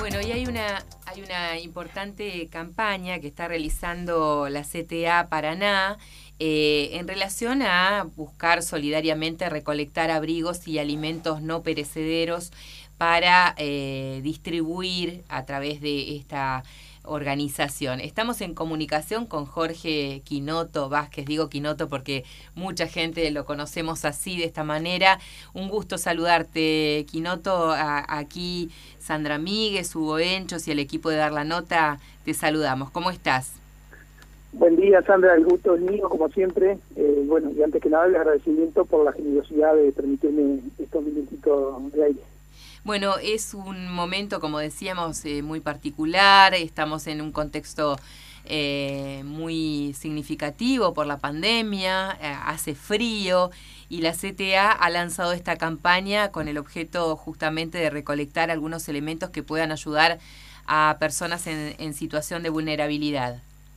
Bueno, y hay una importante campaña que está realizando la CTA Paraná en relación a buscar solidariamente recolectar abrigos y alimentos no perecederos para distribuir a través de esta organización. Estamos en comunicación con Jorge Quinoto Vázquez, digo Quinoto porque mucha gente lo conocemos así, de esta manera. Un gusto saludarte, Quinoto. Aquí Sandra Míguez, Hugo Enchos y el equipo de Dar la Nota, te saludamos. ¿Cómo estás? Buen día, Sandra, el gusto es mío, como siempre. Bueno, y antes que nada, el agradecimiento por la generosidad de permitirme estos minutitos de aire. Bueno, es un momento, como decíamos, muy particular. Estamos en un contexto muy significativo por la pandemia, hace frío y la CTA ha lanzado esta campaña con el objeto justamente de recolectar algunos elementos que puedan ayudar a personas en situación de vulnerabilidad.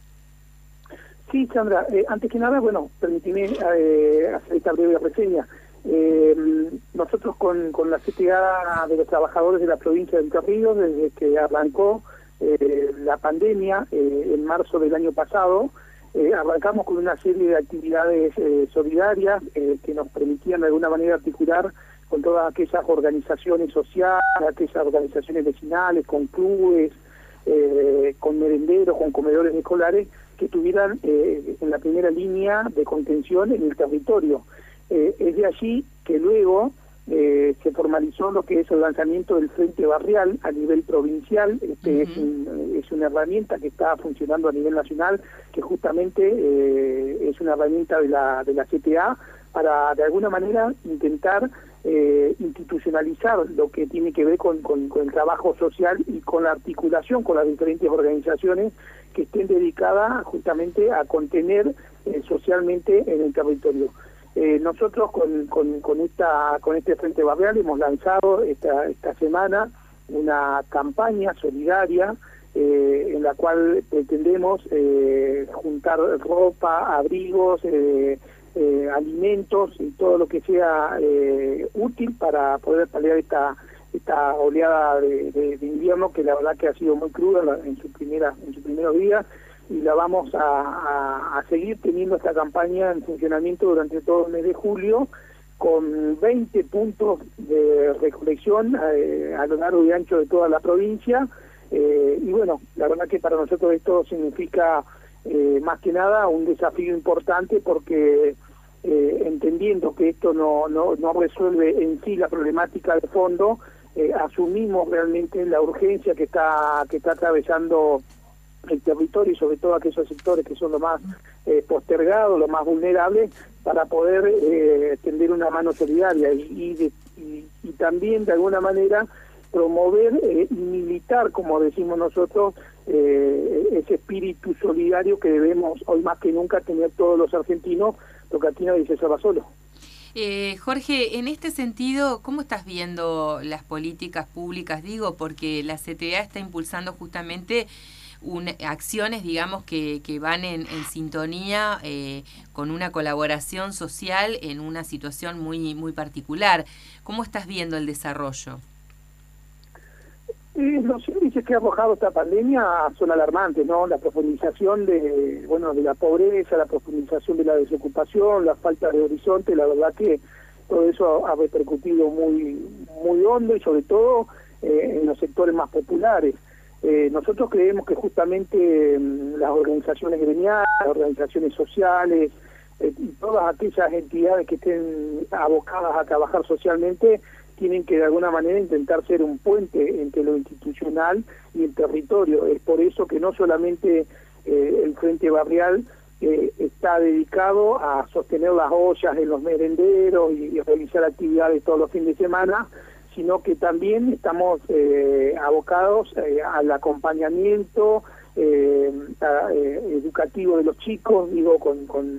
Sí, Sandra, antes que nada, bueno, permíteme hacer esta breve reseña. Nosotros con la CTA de los trabajadores de la provincia de Entre Ríos, desde que arrancó la pandemia en marzo del año pasado, arrancamos con una serie de actividades solidarias que nos permitían de alguna manera articular con todas aquellas organizaciones sociales, aquellas organizaciones vecinales, con clubes, con merenderos, con comedores escolares, que estuvieran en la primera línea de contención en el territorio. Es de allí que luego se formalizó lo que es el lanzamiento del Frente Barrial a nivel provincial. Es una herramienta que está funcionando a nivel nacional, que justamente es una herramienta de la CTA para de alguna manera intentar institucionalizar lo que tiene que ver con el trabajo social y con la articulación con las diferentes organizaciones que estén dedicadas justamente a contener socialmente en el territorio. Nosotros con este Frente Barrial hemos lanzado esta semana una campaña solidaria en la cual pretendemos juntar ropa, abrigos, alimentos y todo lo que sea útil para poder paliar esta oleada de invierno, que la verdad que ha sido muy cruda en sus primeros días, y la vamos a seguir teniendo esta campaña en funcionamiento durante todo el mes de julio, con 20 puntos de recolección a lo largo y ancho de toda la provincia. Y bueno, la verdad que para nosotros esto significa más que nada un desafío importante, porque entendiendo que esto no resuelve en sí la problemática de fondo, asumimos realmente la urgencia que está atravesando el territorio, y sobre todo aquellos sectores que son los más postergados, los más vulnerables, para poder tender una mano solidaria y también de alguna manera promover y militar, como decimos nosotros, ese espíritu solidario que debemos hoy más que nunca tener todos los argentinos, porque aquí nadie se salva solo. Jorge, en este sentido, ¿cómo estás viendo las políticas públicas? Digo, porque la CTA está impulsando justamente acciones, digamos, que van en sintonía con una colaboración social en una situación muy particular. ¿Cómo estás viendo el desarrollo? Los índices que ha arrojado esta pandemia son alarmantes, ¿no? La profundización de la pobreza, la profundización de la desocupación, la falta de horizonte, la verdad que todo eso ha repercutido muy hondo, y sobre todo en los sectores más populares. Nosotros creemos que justamente las organizaciones gremiales, las organizaciones sociales y todas aquellas entidades que estén abocadas a trabajar socialmente tienen que de alguna manera intentar ser un puente entre lo institucional y el territorio. Es por eso que no solamente el Frente Barrial está dedicado a sostener las ollas en los merenderos y realizar actividades todos los fines de semana, sino que también estamos abocados al acompañamiento educativo de los chicos, digo, con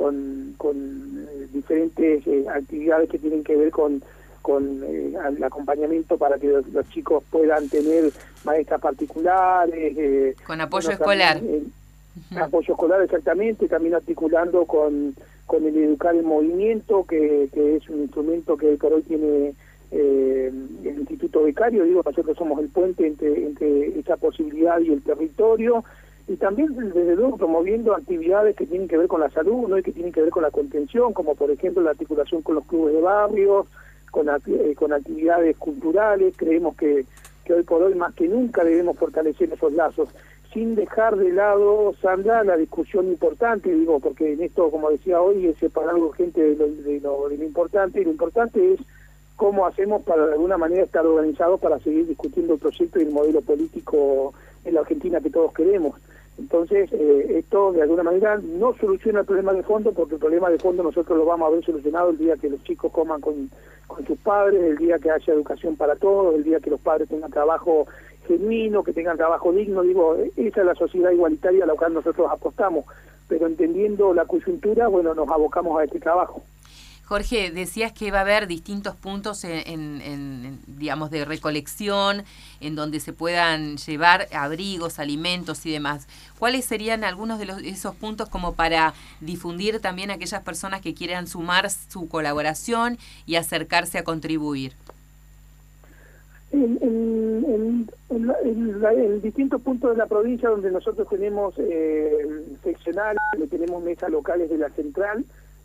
diferentes actividades que tienen que ver con el acompañamiento para que los chicos puedan tener maestras particulares. Con apoyo escolar. También, apoyo escolar, exactamente, también articulando con el Educar en Movimiento, que es un instrumento que por hoy tiene el Instituto Becario, digo, nosotros somos el puente entre esa posibilidad y el territorio, y también desde luego promoviendo actividades que tienen que ver con la salud, ¿no? Y que tienen que ver con la contención, como por ejemplo la articulación con los clubes de barrios, con actividades culturales. Creemos que hoy por hoy más que nunca debemos fortalecer esos lazos, sin dejar de lado, Sandra, la discusión importante, digo, porque en esto, como decía hoy, es separar lo urgente de lo importante, y lo importante es cómo hacemos para de alguna manera estar organizados para seguir discutiendo el proyecto y el modelo político en la Argentina que todos queremos. Entonces, esto de alguna manera no soluciona el problema de fondo, porque el problema de fondo nosotros lo vamos a ver solucionado el día que los chicos coman con sus padres, el día que haya educación para todos, el día que los padres tengan trabajo genuino, que tengan trabajo digno. Digo, esa es la sociedad igualitaria a la cual nosotros apostamos, pero entendiendo la coyuntura, bueno, nos abocamos a este trabajo. Jorge, decías que va a haber distintos puntos digamos, de recolección, en donde se puedan llevar abrigos, alimentos y demás. ¿Cuáles serían algunos de esos puntos como para difundir también a aquellas personas que quieran sumar su colaboración y acercarse a contribuir? En distintos puntos de la provincia donde nosotros tenemos seccionales, tenemos mesas locales de la central,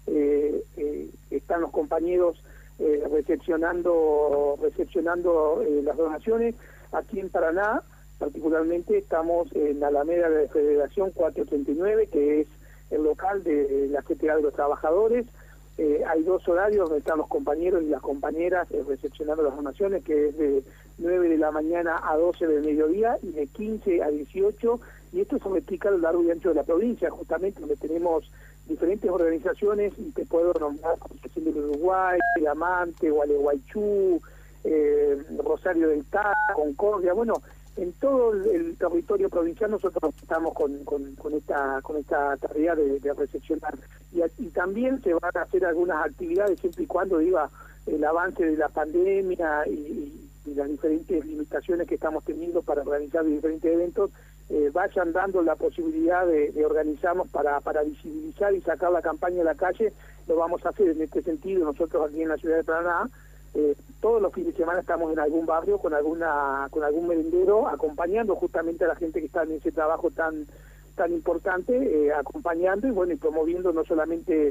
están los compañeros recepcionando las donaciones. Aquí en Paraná, particularmente, estamos en la Alameda de la Federación 439, que es el local de la CTA de los Trabajadores. Hay dos horarios donde están los compañeros y las compañeras recepcionando las donaciones, que es de 9 de la mañana a 12 del mediodía y de 15 a 18, y esto se replica a lo largo y ancho de la provincia, justamente donde tenemos diferentes organizaciones, y te puedo nombrar Asociación del Uruguay, Diamante, Gualeguaychú, Rosario del Tata, Concordia. Bueno, en todo el territorio provincial nosotros estamos con esta tarea de recepcionar, y también se van a hacer algunas actividades siempre y cuando diga el avance de la pandemia y las diferentes limitaciones que estamos teniendo para organizar diferentes eventos vayan dando la posibilidad de organizarnos para visibilizar y sacar la campaña a la calle. Lo vamos a hacer en este sentido. Nosotros aquí en la ciudad de Paraná todos los fines de semana estamos en algún barrio con algún merendero, acompañando justamente a la gente que está en ese trabajo tan importante, acompañando y bueno, y promoviendo no solamente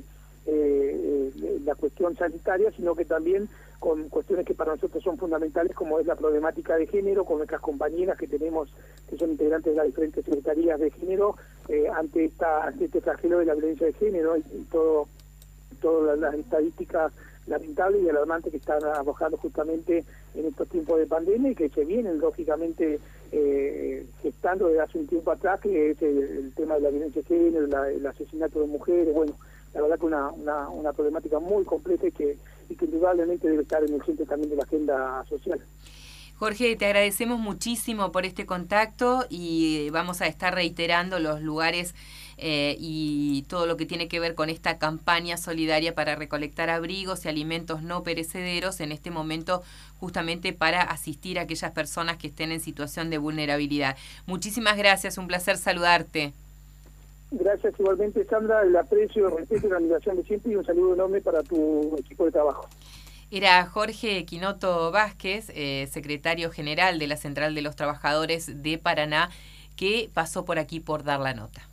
la cuestión sanitaria, sino que también con cuestiones que para nosotros son fundamentales, como es la problemática de género, con nuestras compañeras que tenemos, que son integrantes de las diferentes secretarías de género, ante este flagelo de la violencia de género y todas las estadísticas lamentables y alarmantes que están arrojando justamente en estos tiempos de pandemia, y que se vienen lógicamente gestando desde hace un tiempo atrás, que es el tema de la violencia de género, el asesinato de mujeres. Bueno, la verdad que una problemática muy compleja y que indudablemente debe estar en el centro también de la agenda social. Jorge, te agradecemos muchísimo por este contacto y vamos a estar reiterando los lugares y todo lo que tiene que ver con esta campaña solidaria para recolectar abrigos y alimentos no perecederos en este momento, justamente para asistir a aquellas personas que estén en situación de vulnerabilidad. Muchísimas gracias, un placer saludarte. Gracias igualmente, Sandra, el aprecio, el respeto y la admiración de siempre, y un saludo enorme para tu equipo de trabajo. Era Jorge Quinoto Vázquez, secretario general de la Central de los Trabajadores de Paraná, que pasó por aquí por dar la nota.